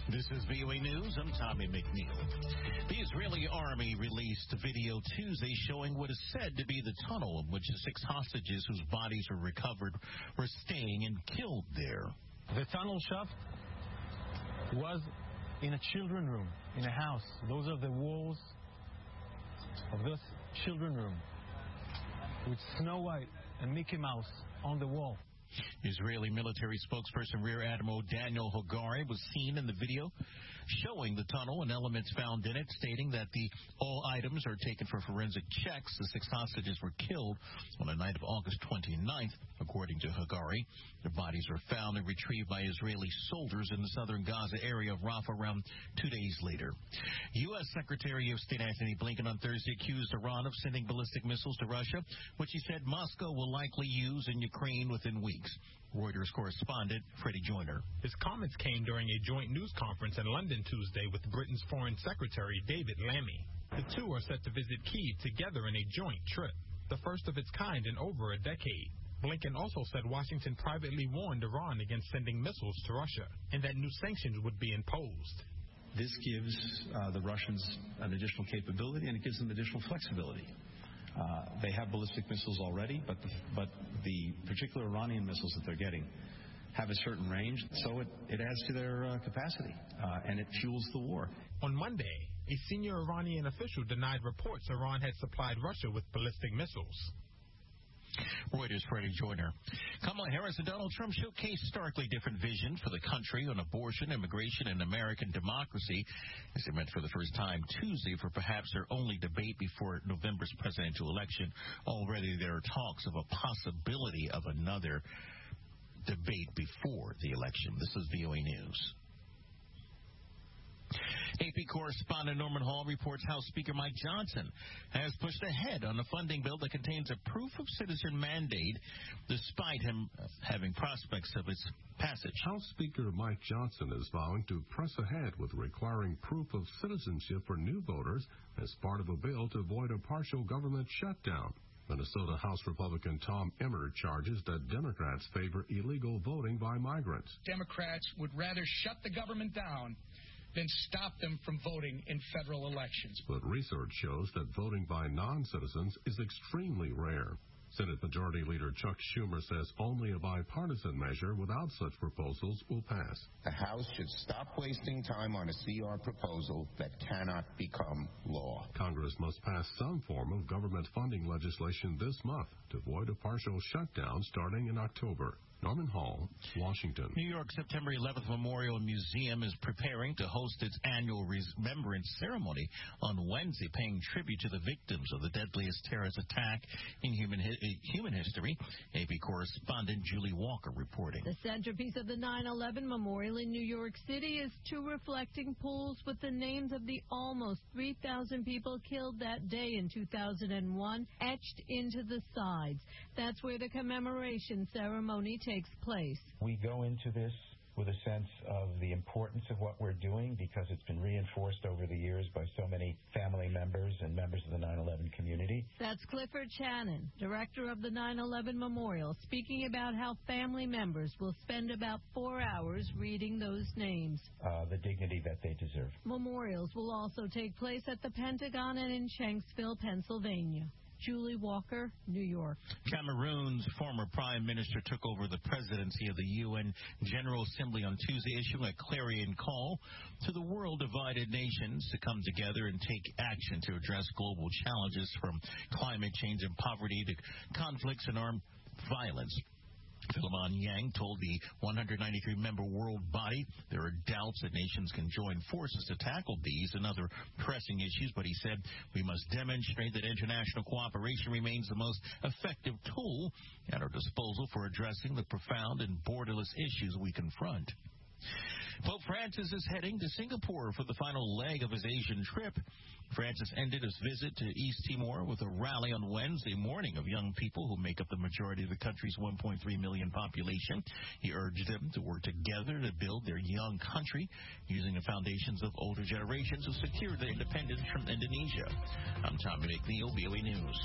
This is VOA News. I'm Tommy McNeil. The Israeli army released a video Tuesday showing what is said to be the tunnel in which the 6 hostages whose bodies were recovered were staying and killed there. The tunnel shaft was in a children's room, in a house. Those are the walls of this children's room with Snow White and Mickey Mouse on the wall. Israeli military spokesperson Rear Admiral Daniel Hagari was seen in the video showing the tunnel and elements found in it, stating that all items are taken for forensic checks. The 6 hostages were killed on the night of August 29th, according to Hagari. Their bodies were found and retrieved by Israeli soldiers in the southern Gaza area of Rafah around 2 days later. U.S. Secretary of State Antony Blinken on Thursday accused Iran of sending ballistic missiles to Russia, which he said Moscow will likely use in Ukraine within weeks. Reuters correspondent Freddie Joyner. His comments came during a joint news conference in London Tuesday with Britain's Foreign Secretary David Lammy. The two are set to visit Kyiv together in a joint trip, the first of its kind in over a decade. Blinken also said Washington privately warned Iran against sending missiles to Russia and that new sanctions would be imposed. This gives the Russians an additional capability and it gives them additional flexibility. They have ballistic missiles already, but the particular Iranian missiles that they're getting have a certain range, so it adds to their capacity, and it fuels the war. On Monday, a senior Iranian official denied reports Iran had supplied Russia with ballistic missiles. Reuters' Freddie Joyner. Kamala Harris and Donald Trump showcased starkly different visions for the country on abortion, immigration, and American democracy as they met for the first time Tuesday for perhaps their only debate before November's presidential election. Already there are talks of a possibility of another debate before the election. This is VOA News. AP correspondent Norman Hall reports House Speaker Mike Johnson has pushed ahead on a funding bill that contains a proof of citizen mandate, despite him having prospects of its passage. House Speaker Mike Johnson is vowing to press ahead with requiring proof of citizenship for new voters as part of a bill to avoid a partial government shutdown. Minnesota House Republican Tom Emmer charges that Democrats favor illegal voting by migrants. Democrats would rather shut the government down than stop them from voting in federal elections. But research shows that voting by non-citizens is extremely rare. Senate Majority Leader Chuck Schumer says only a bipartisan measure without such proposals will pass. The House should stop wasting time on a CR proposal that cannot become law. Congress must pass some form of government funding legislation this month to avoid a partial shutdown starting in October. Norman Hall, Washington. New York September 11th Memorial Museum is preparing to host its annual remembrance ceremony on Wednesday, paying tribute to the victims of the deadliest terrorist attack in human history. AP correspondent Julie Walker reporting. The centerpiece of the 9/11 Memorial in New York City is 2 reflecting pools with the names of the almost 3,000 people killed that day in 2001 etched into the sides. That's where the commemoration ceremony takes place. We go into this with a sense of the importance of what we're doing because it's been reinforced over the years by so many family members and members of the 9/11 community. That's Clifford Shannon, director of the 9/11 Memorial, speaking about how family members will spend about 4 hours reading those names. The dignity that they deserve. Memorials will also take place at the Pentagon and in Shanksville, Pennsylvania. Julie Walker, New York. Cameroon's former prime minister took over the presidency of the UN General Assembly on Tuesday, issuing a clarion call to the world-divided nations to come together and take action to address global challenges from climate change and poverty to conflicts and armed violence. Philemon Yang told the 193-member world body there are doubts that nations can join forces to tackle these and other pressing issues, but he said we must demonstrate that international cooperation remains the most effective tool at our disposal for addressing the profound and borderless issues we confront. Pope Francis is heading to Singapore for the final leg of his Asian trip. Francis ended his visit to East Timor with a rally on Wednesday morning of young people who make up the majority of the country's 1.3 million population. He urged them to work together to build their young country using the foundations of older generations who secured their independence from Indonesia. I'm Tommy McNeil, VOA News.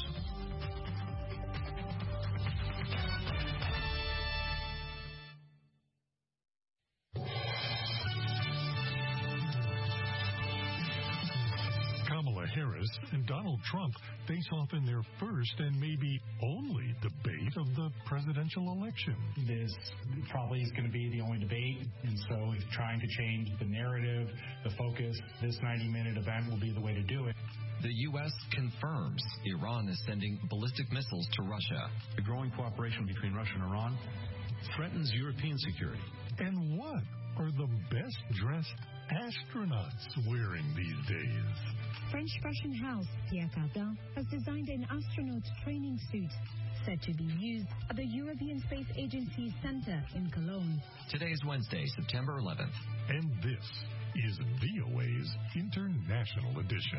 Harris and Donald Trump face off in their first and maybe only debate of the presidential election. This probably is going to be the only debate, and so if trying to change the narrative, the focus, this 90-minute event will be the way to do it. The U.S. confirms Iran is sending ballistic missiles to Russia. The growing cooperation between Russia and Iran threatens European security. And what are the best-dressed astronauts wearing these days? French fashion house Pierre Cardin has designed an astronaut training suit set to be used at the European Space Agency Center in Cologne. Today is Wednesday, September 11th. And this is VOA's International Edition.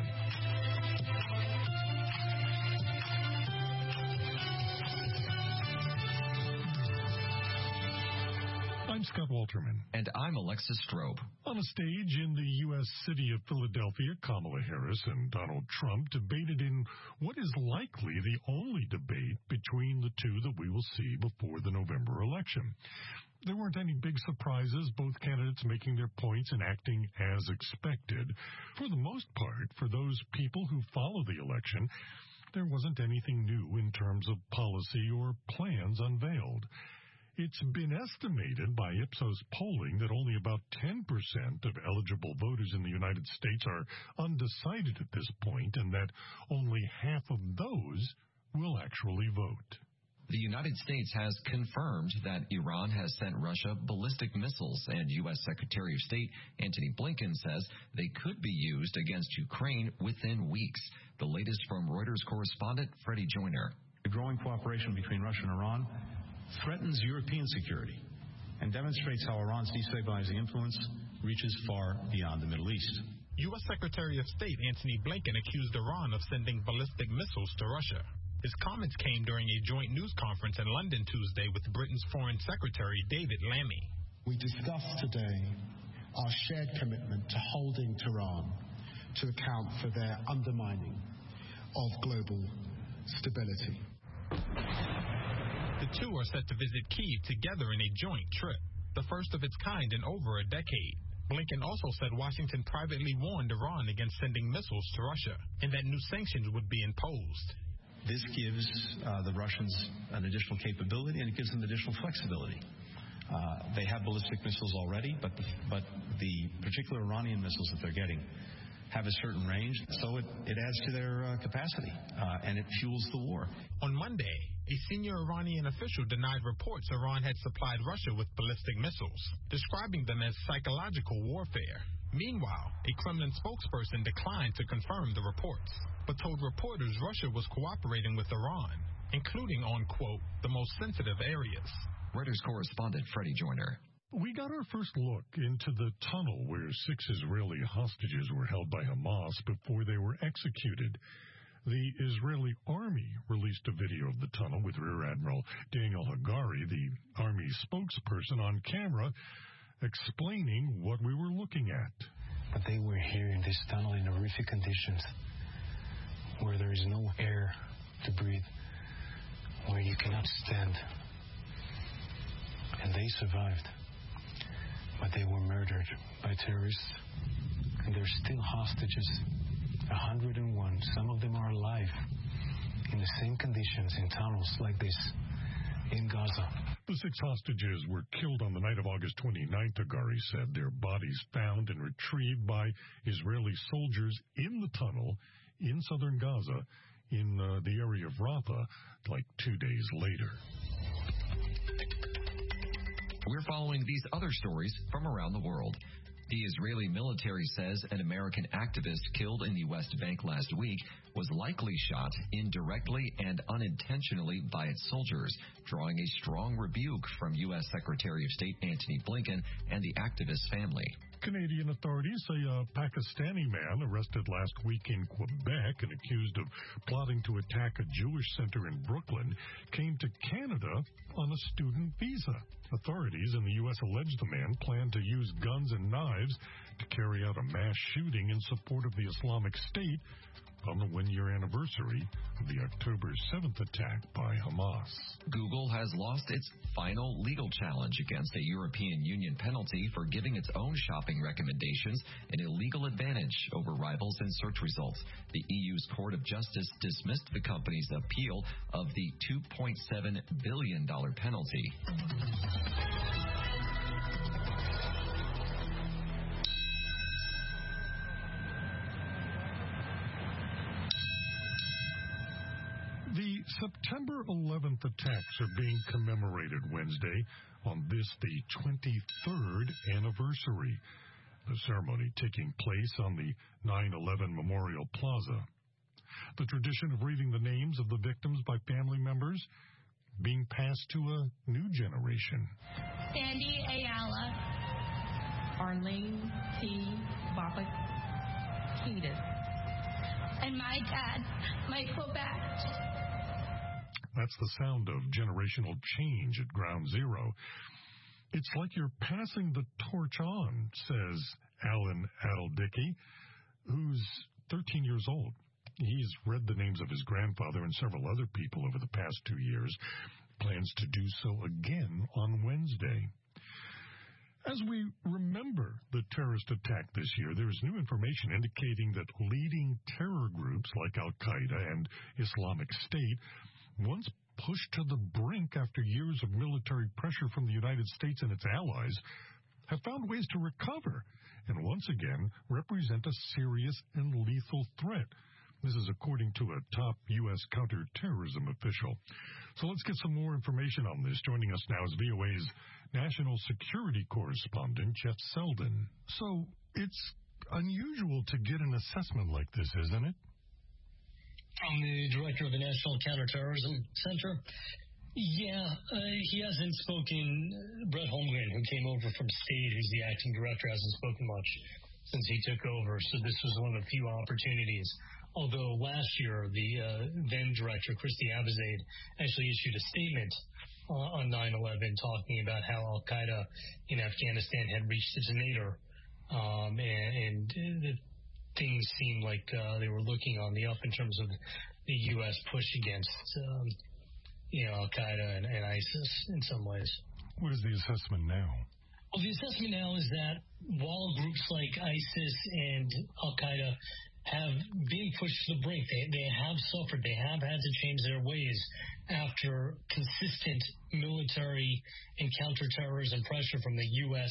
I'm Scott Walterman. And I'm Alexis Strobe. On a stage in the U.S. city of Philadelphia, Kamala Harris and Donald Trump debated in what is likely the only debate between the two that we will see before the November election. There weren't any big surprises, both candidates making their points and acting as expected. For the most part, for those people who follow the election, there wasn't anything new in terms of policy or plans unveiled. It's been estimated by Ipsos polling that only about 10% of eligible voters in the United States are undecided at this point, and that only half of those will actually vote. The United States has confirmed that Iran has sent Russia ballistic missiles, and U.S. Secretary of State Antony Blinken says they could be used against Ukraine within weeks. The latest from Reuters correspondent Freddie Joyner. The growing cooperation between Russia and Iran threatens European security and demonstrates how Iran's destabilizing influence reaches far beyond the Middle East. U.S. Secretary of State Antony Blinken accused Iran of sending ballistic missiles to Russia. His comments came during a joint news conference in London Tuesday with Britain's Foreign Secretary David Lammy. We discussed today our shared commitment to holding Tehran to account for their undermining of global stability. The two are set to visit Kyiv together in a joint trip, the first of its kind in over a decade. Blinken also said Washington privately warned Iran against sending missiles to Russia and that new sanctions would be imposed. This gives the Russians an additional capability, and it gives them additional flexibility. They have ballistic missiles already, but the particular Iranian missiles that they're getting have a certain range, so it adds to their capacity, and it fuels the war. On Monday, a senior Iranian official denied reports Iran had supplied Russia with ballistic missiles, describing them as psychological warfare. Meanwhile, a Kremlin spokesperson declined to confirm the reports, but told reporters Russia was cooperating with Iran, including on, quote, the most sensitive areas. Reuters correspondent Freddie Joyner. We got our first look into the tunnel where 6 Israeli hostages were held by Hamas before they were executed. The Israeli army released a video of the tunnel with Rear Admiral Daniel Hagari, the army spokesperson, on camera, explaining what we were looking at. But they were here in this tunnel in horrific conditions, where there is no air to breathe, where you cannot stand. And they survived, but they were murdered by terrorists, and they're still hostages. 101. Some of them are alive in the same conditions in tunnels like this in Gaza. The 6 hostages were killed on the night of August 29th, Hagari said. Their bodies found and retrieved by Israeli soldiers in the tunnel in southern Gaza in the area of Rafah like 2 days later. We're following these other stories from around the world. The Israeli military says an American activist killed in the West Bank last week was likely shot indirectly and unintentionally by its soldiers, drawing a strong rebuke from U.S. Secretary of State Antony Blinken and the activist's family. Canadian authorities say a Pakistani man arrested last week in Quebec and accused of plotting to attack a Jewish center in Brooklyn came to Canada on a student visa. Authorities in the U.S. allege the man planned to use guns and knives to carry out a mass shooting in support of the Islamic State on the Wednesday one-year anniversary of the October 7th attack by Hamas. Google has lost its final legal challenge against a European Union penalty for giving its own shopping recommendations an illegal advantage over rivals in search results. The EU's Court of Justice dismissed the company's appeal of the $2.7 billion penalty. The September 11th attacks are being commemorated Wednesday on this, the 23rd anniversary. The ceremony taking place on the 9/11 Memorial Plaza. The tradition of reading the names of the victims by family members being passed to a new generation. Sandy Ayala, Arlene T. Babakitas, and my dad, Michael Batch. That's the sound of generational change at Ground Zero. It's like you're passing the torch on, says Alan Adeldicke, who's 13 years old. He's read the names of his grandfather and several other people over the past 2 years. Plans to do so again on Wednesday. As we remember the terrorist attack this year, there is new information indicating that leading terror groups like Al-Qaeda and Islamic State, once pushed to the brink after years of military pressure from the United States and its allies, have found ways to recover and once again represent a serious and lethal threat. This is according to a top U.S. counterterrorism official. So let's get some more information on this. Joining us now is VOA's national security correspondent, Jeff Selden. So it's unusual to get an assessment like this, isn't it? From the director of the National Counterterrorism Center? Yeah, he hasn't spoken. Brett Holmgren, who came over from State, who's the acting director, hasn't spoken much since he took over. So this was one of the few opportunities. Although last year, the then director, Christy Abizaid, actually issued a statement on 9/11 talking about how Al-Qaeda in Afghanistan had reached its nadir. And things seemed like they were looking on the up in terms of the U.S. push against Al-Qaeda and ISIS in some ways. What is the assessment now? Well, the assessment now is that while groups like ISIS and Al-Qaeda have been pushed to the brink, they have suffered, they have had to change their ways after consistent military and counterterrorism pressure from the U.S.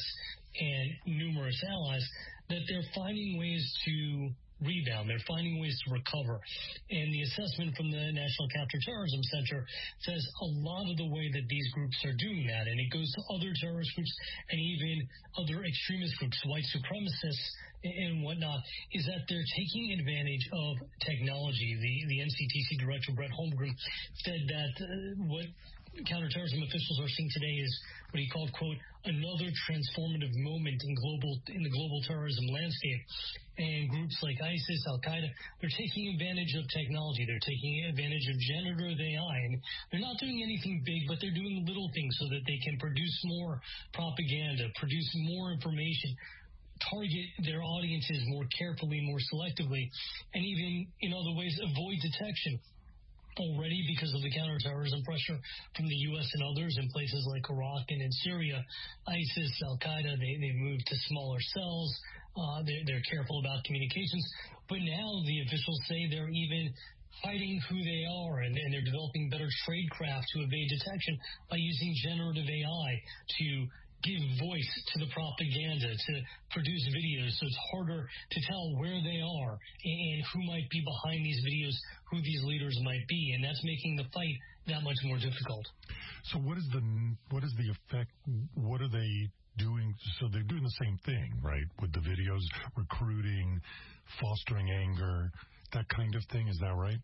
and numerous allies, that they're finding ways to rebound. They're finding ways to recover. And the assessment from the National Counterterrorism Center says a lot of the way that these groups are doing that, and it goes to other terrorist groups and even other extremist groups, white supremacists and whatnot, is that they're taking advantage of technology. The NCTC director, Brett Holmgren, said that what counterterrorism officials are seeing today is what he called, quote, another transformative moment in the global terrorism landscape. And groups like ISIS, Al-Qaeda, they're taking advantage of technology. They're taking advantage of generative AI. And they're not doing anything big, but they're doing little things so that they can produce more propaganda, produce more information, target their audiences more carefully, more selectively, and even in other ways avoid detection. Already, because of the counterterrorism pressure from the U.S. and others in places like Iraq and in Syria, ISIS, Al-Qaeda, they've moved to smaller cells. They're careful about communications. But now the officials say they're even hiding who they are, and they're developing better tradecraft to evade detection by using generative AI to give voice to the propaganda, to produce videos, so it's harder to tell where they are and who might be behind these videos, who these leaders might be, and that's making the fight that much more difficult. So what is the effect? What are they doing? So they're doing the same thing, right, with the videos, recruiting, fostering anger, that kind of thing. Is that right?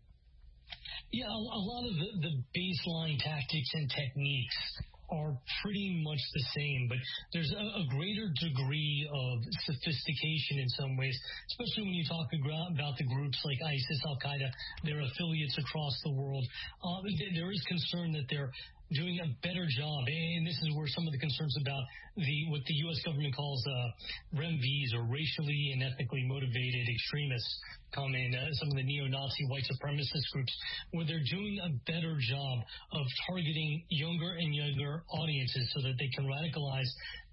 Yeah, a lot of the baseline tactics and techniques are pretty much the same, but there's a greater degree of sophistication in some ways, especially when you talk about the groups like ISIS, Al-Qaeda, their affiliates across the world. There is concern that they're doing a better job, and this is where some of the concerns about what the U.S. government calls REMVs, or racially and ethnically motivated extremists, come in, some of the neo-Nazi white supremacist groups, where they're doing a better job of targeting younger and younger audiences so that they can radicalize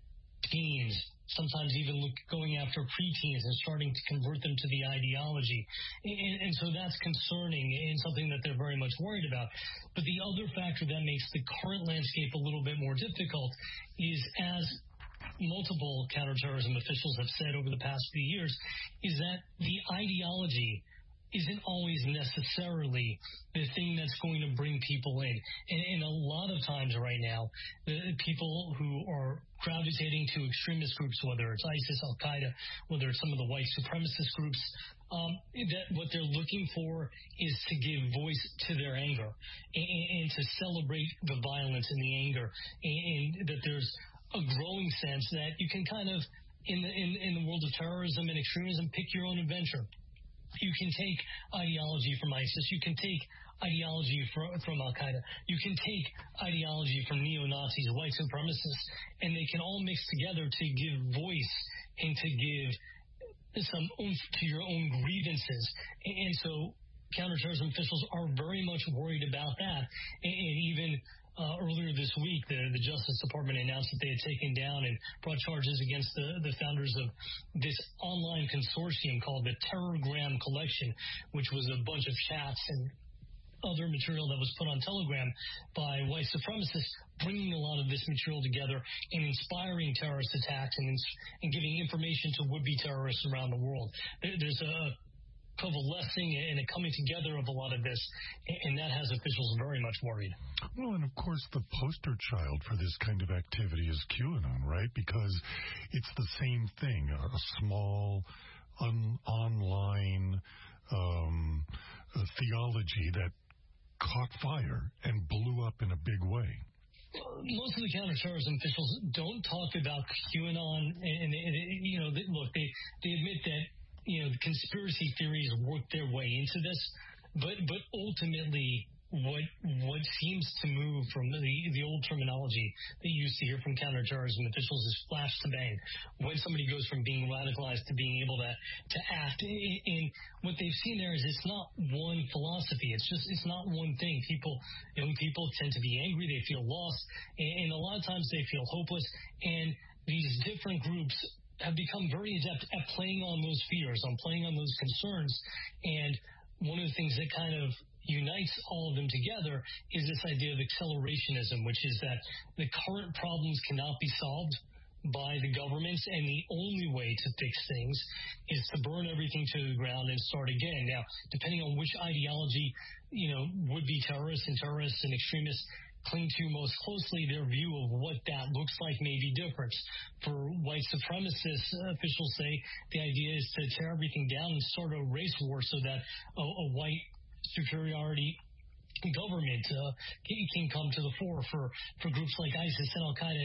teens, sometimes even going after preteens and starting to convert them to the ideology. And so that's concerning and something that they're very much worried about. But the other factor that makes the current landscape a little bit more difficult is, as multiple counterterrorism officials have said over the past few years, is that the ideology isn't always necessarily the thing that's going to bring people in. And a lot of times right now, the people who are gravitating to extremist groups, whether it's ISIS, Al-Qaeda, whether it's some of the white supremacist groups, that what they're looking for is to give voice to their anger and to celebrate the violence and the anger, and that there's a growing sense that you can kind of, in the world of terrorism and extremism, pick your own adventure. You can take ideology from ISIS. You can take ideology from Al-Qaeda. You can take ideology from neo-Nazis, white supremacists, and they can all mix together to give voice and to give some oomph to your own grievances. And so counterterrorism officials are very much worried about that. And even earlier this week, the Justice Department announced that they had taken down and brought charges against the founders of this online consortium called the Terrorgram Collection, which was a bunch of chats and other material that was put on Telegram by white supremacists, bringing a lot of this material together and inspiring terrorist attacks and giving information to would-be terrorists around the world. There's a coalescing and a coming together of a lot of this, and that has officials very much worried. Well, and of course, the poster child for this kind of activity is QAnon, right? Because it's the same thing, a small, online theology that caught fire and blew up in a big way. Most of the counterterrorism officials don't talk about QAnon, and look, they admit that the conspiracy theories work their way into this, but ultimately what seems to move from the old terminology that you used to hear from counterterrorism officials is flash to bang. When somebody goes from being radicalized to being able to act, and what they've seen there is it's not one philosophy. It's not one thing. Young people tend to be angry. They feel lost, and a lot of times they feel hopeless. And these different groups have become very adept at playing on those fears, on playing on those concerns. And one of the things that kind of unites all of them together is this idea of accelerationism, which is that the current problems cannot be solved by the governments, and the only way to fix things is to burn everything to the ground and start again. Now, depending on which ideology, would-be terrorists and extremists cling to most closely, their view of what that looks like may be different. For white supremacists, officials say the idea is to tear everything down and start a race war so that a white superiority government can come to the fore. For groups like ISIS and Al-Qaeda,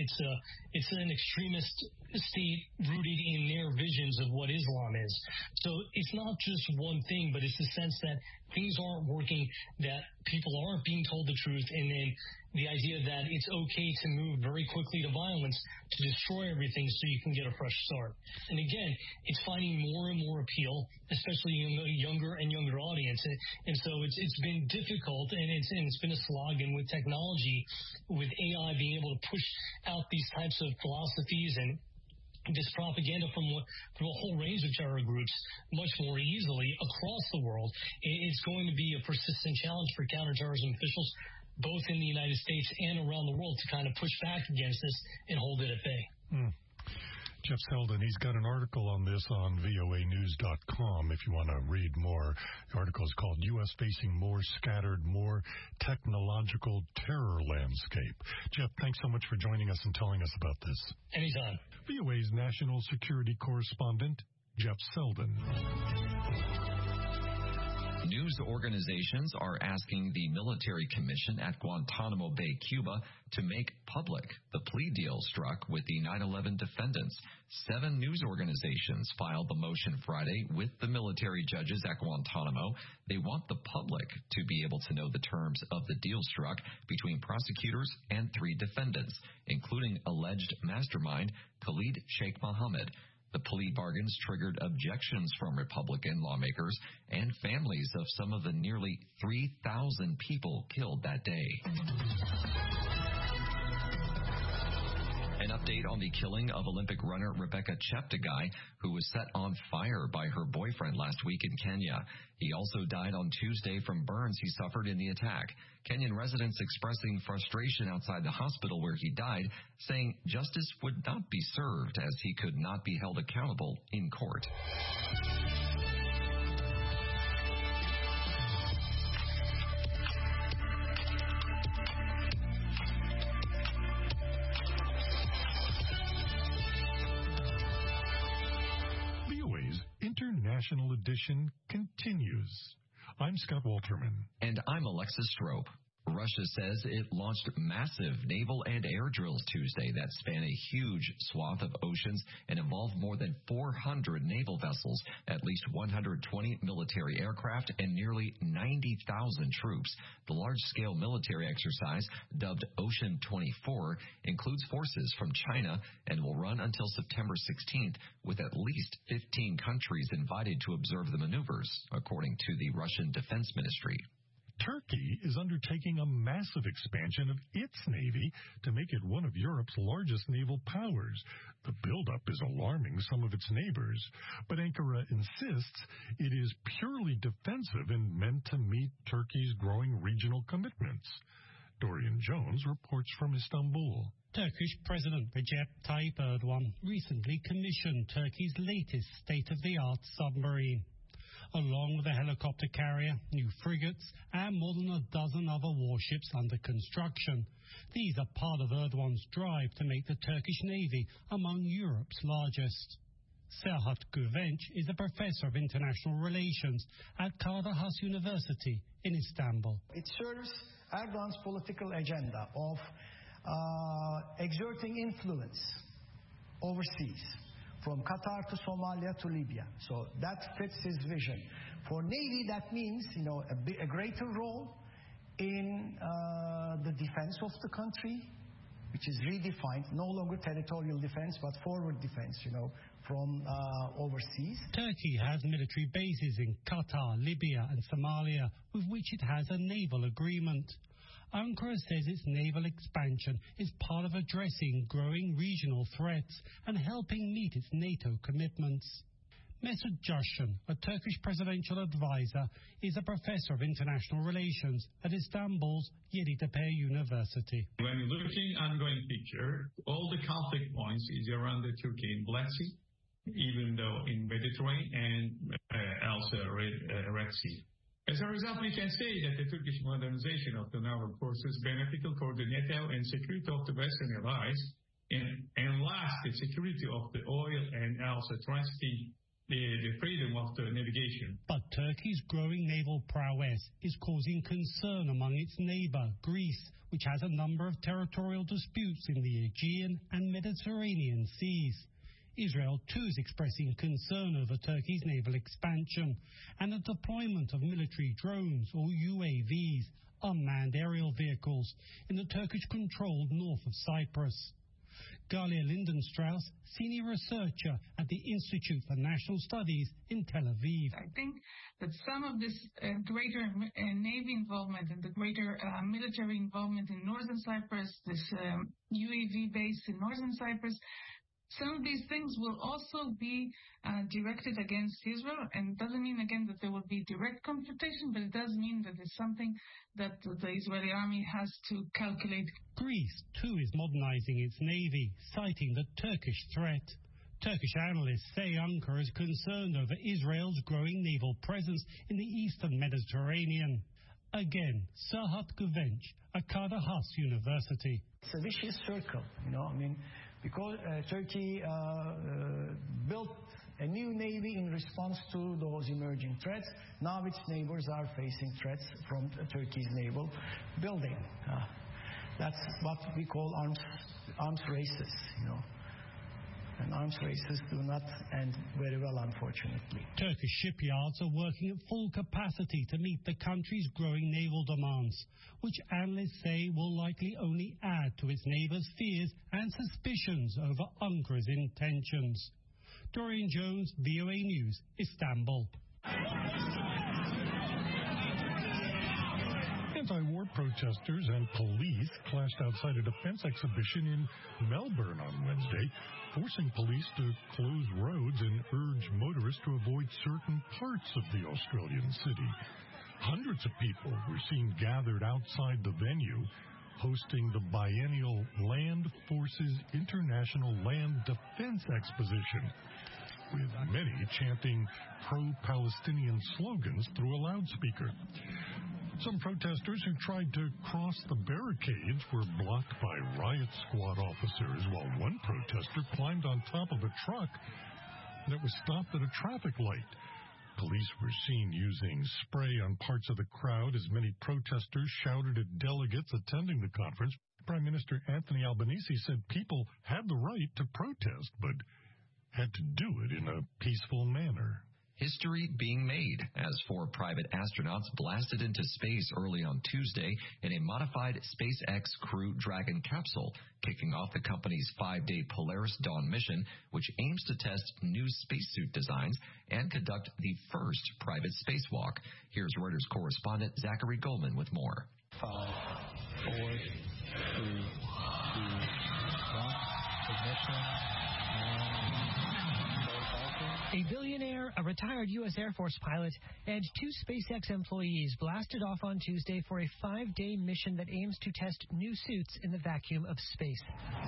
it's an extremist state rooted in their visions of what Islam is. So it's not just one thing, but it's the sense that things aren't working, that people aren't being told the truth, and then the idea that it's okay to move very quickly to violence to destroy everything so you can get a fresh start. And again, it's finding more and more appeal, especially in the younger and younger audience. And so it's been difficult, and it's been a slog. And with technology, with AI being able to push out these types of philosophies and this propaganda from a whole range of terror groups much more easily across the world, it's going to be a persistent challenge for counterterrorism officials, both in the United States and around the world, to kind of push back against this and hold it at bay. Jeff Selden, he's got an article on this on voanews.com if you want to read more. The article is called U.S. Facing More Scattered, More Technological Terror Landscape. Jeff, thanks so much for joining us and telling us about this. Anytime. VOA's national security correspondent, Jeff Selden. News organizations are asking the military commission at Guantanamo Bay, Cuba, to make public the plea deal struck with the 9/11 defendants. 7 news organizations filed the motion Friday with the military judges at Guantanamo. They want the public to be able to know the terms of the deal struck between prosecutors and 3 defendants, including alleged mastermind Khalid Sheikh Mohammed. The plea bargains triggered objections from Republican lawmakers and families of some of the nearly 3,000 people killed that day. An update on the killing of Olympic runner Rebecca Cheptegei, who was set on fire by her boyfriend last week in Kenya. He also died on Tuesday from burns he suffered in the attack. Kenyan residents expressing frustration outside the hospital where he died, saying justice would not be served as he could not be held accountable in court. International Edition continues. I'm Scott Walterman. And I'm Alexis Strope. Russia says it launched massive naval and air drills Tuesday that span a huge swath of oceans and involve more than 400 naval vessels, at least 120 military aircraft, and nearly 90,000 troops. The large-scale military exercise, dubbed Ocean 24, includes forces from China and will run until September 16th, with at least 15 countries invited to observe the maneuvers, according to the Russian Defense Ministry. Turkey is undertaking a massive expansion of its navy to make it one of Europe's largest naval powers. The buildup is alarming some of its neighbors, but Ankara insists it is purely defensive and meant to meet Turkey's growing regional commitments. Dorian Jones reports from Istanbul. Turkish President Recep Tayyip Erdogan recently commissioned Turkey's latest state-of-the-art submarine. Along with a helicopter carrier, new frigates, and more than a dozen other warships under construction. These are part of Erdogan's drive to make the Turkish Navy among Europe's largest. Serhat Güvenç is a professor of international relations at Kadir Has University in Istanbul. It serves Erdogan's political agenda of exerting influence overseas, from Qatar to Somalia to Libya. So that fits his vision. For Navy, that means, a greater role in the defense of the country, which is redefined, no longer territorial defense, but forward defense, from overseas. Turkey has military bases in Qatar, Libya, and Somalia, with which it has a naval agreement. Ankara says its naval expansion is part of addressing growing regional threats and helping meet its NATO commitments. Mesut Cashun, a Turkish presidential advisor, is a professor of international relations at Istanbul's Yeditepe University. When you're looking at ongoing picture, all the conflict points is around the Turkey in Black Sea, even though in Mediterranean and also Red Sea. As a result, we can say that the Turkish modernization of the naval forces beneficial for the NATO and security of the Western allies, and last, the security of the oil and also transiting the freedom of the navigation. But Turkey's growing naval prowess is causing concern among its neighbor, Greece, which has a number of territorial disputes in the Aegean and Mediterranean seas. Israel, too, is expressing concern over Turkey's naval expansion and the deployment of military drones, or UAVs, unmanned aerial vehicles, in the Turkish-controlled north of Cyprus. Galia Lindenstrauss, senior researcher at the Institute for National Studies in Tel Aviv. I think that some of this greater Navy involvement and the greater military involvement in northern Cyprus, this UAV base in northern Cyprus, some of these things will also be directed against Israel, and it doesn't mean, again, that there will be direct confrontation, but it does mean that it's something that the Israeli army has to calculate. Greece, too, is modernizing its navy, citing the Turkish threat. Turkish analysts say Ankara is concerned over Israel's growing naval presence in the eastern Mediterranean. Again, Serhat Güvenç, at Kadir Has University. It's a vicious circle, because Turkey built a new navy in response to those emerging threats. Now its neighbors are facing threats from Turkey's naval building. That's what we call arms races, And arms races do not end very well, unfortunately. Turkish shipyards are working at full capacity to meet the country's growing naval demands, which analysts say will likely only add to its neighbors' fears and suspicions over Ankara's intentions. Dorian Jones, VOA News, Istanbul. Anti-war protesters and police clashed outside a defense exhibition in Melbourne on Wednesday, forcing police to close roads and urge motorists to avoid certain parts of the Australian city. Hundreds of people were seen gathered outside the venue, hosting the biennial Land Forces International Land Defense Exposition, with many chanting pro-Palestinian slogans through a loudspeaker. Some protesters who tried to cross the barricades were blocked by riot squad officers, while one protester climbed on top of a truck that was stopped at a traffic light. Police were seen using spray on parts of the crowd as many protesters shouted at delegates attending the conference. Prime Minister Anthony Albanese said people had the right to protest, but had to do it in a peaceful manner. History being made as 4 private astronauts blasted into space early on Tuesday in a modified SpaceX Crew Dragon capsule, kicking off the company's 5-day Polaris Dawn mission, which aims to test new spacesuit designs and conduct the first private spacewalk. Here's Reuters correspondent Zachary Goldman with more. 5, 4, 3, 2, 1, ignition. A billionaire, a retired U.S. Air Force pilot, and 2 SpaceX employees blasted off on Tuesday for a 5-day mission that aims to test new suits in the vacuum of space.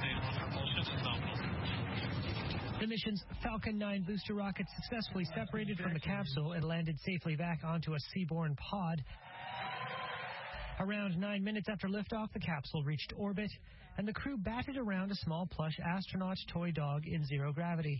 The mission's Falcon 9 booster rocket successfully separated from the capsule and landed safely back onto a seaborne pod. Around 9 minutes after liftoff, the capsule reached orbit, and the crew batted around a small plush astronaut toy dog in zero gravity.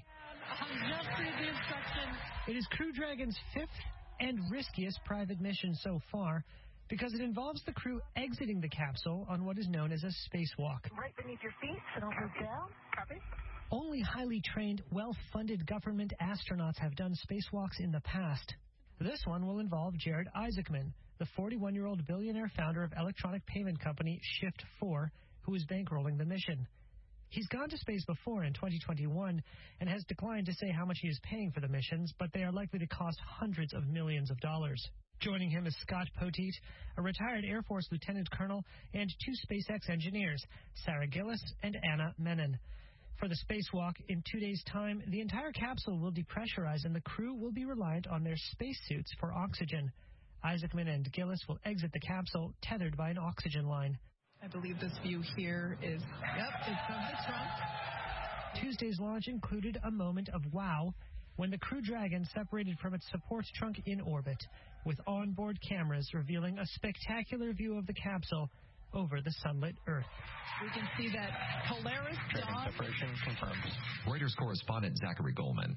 It is Crew Dragon's 5th and riskiest private mission so far because it involves the crew exiting the capsule on what is known as a spacewalk. Right beneath your feet, so don't move down. Copy. Only highly trained, well-funded government astronauts have done spacewalks in the past. This one will involve Jared Isaacman, the 41-year-old billionaire founder of electronic payment company Shift4, who is bankrolling the mission. He's gone to space before in 2021 and has declined to say how much he is paying for the missions, but they are likely to cost hundreds of millions of dollars. Joining him is Scott Poteet, a retired Air Force lieutenant colonel, and 2 SpaceX engineers, Sarah Gillis and Anna Menon. For the spacewalk, in 2 days' time, the entire capsule will depressurize and the crew will be reliant on their spacesuits for oxygen. Isaacman and Gillis will exit the capsule tethered by an oxygen line. I believe this view here is, it's of the trunk. Tuesday's launch included a moment of wow when the Crew Dragon separated from its support trunk in orbit, with onboard cameras revealing a spectacular view of the capsule over the sunlit Earth. We can see that Polaris Dawn. Separation confirmed. Reuters correspondent Zachary Goldman.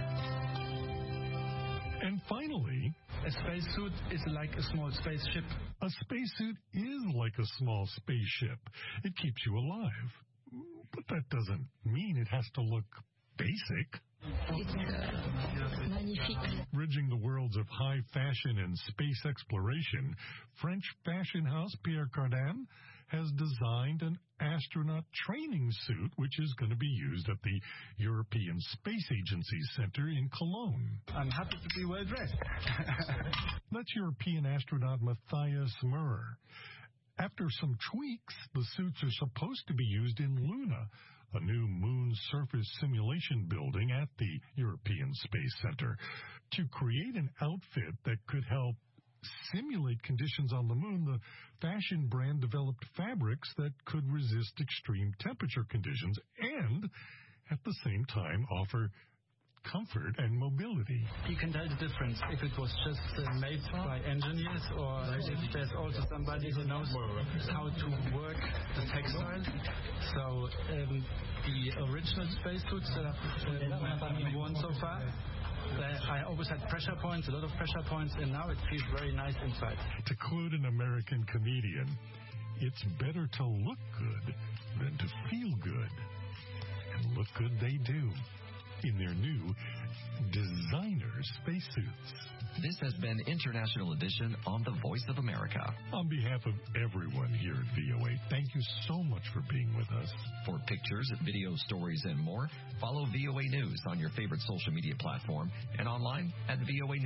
And finally, a spacesuit is like a small spaceship. A spacesuit is like a small spaceship. It keeps you alive. But that doesn't mean it has to look basic. It's magnifique. Bridging the worlds of high fashion and space exploration, French fashion house Pierre Cardin has designed an astronaut training suit, which is going to be used at the European Space Agency Center in Cologne. I'm happy to be well dressed. That's European astronaut Matthias Müller. After some tweaks, the suits are supposed to be used in Luna, a new moon surface simulation building at the European Space Center, to create an outfit that could help simulate conditions on the moon. The fashion brand developed fabrics that could resist extreme temperature conditions and, at the same time, offer comfort and mobility. You can tell the difference if it was just made by engineers or if there's also somebody who knows how to work the textile. So the original spacesuits that I've worn so far. I always had pressure points, a lot of pressure points, and now it feels very nice inside. To quote an American comedian, it's better to look good than to feel good. And look good they do in their new designer spacesuits. This has been International Edition on The Voice of America. On behalf of everyone here at VOA, thank you so much for being with us. For pictures, video stories, and more, follow VOA News on your favorite social media platform and online at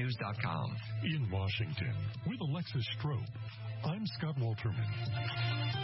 voanews.com. In Washington, with Alexis Strope, I'm Scott Walterman.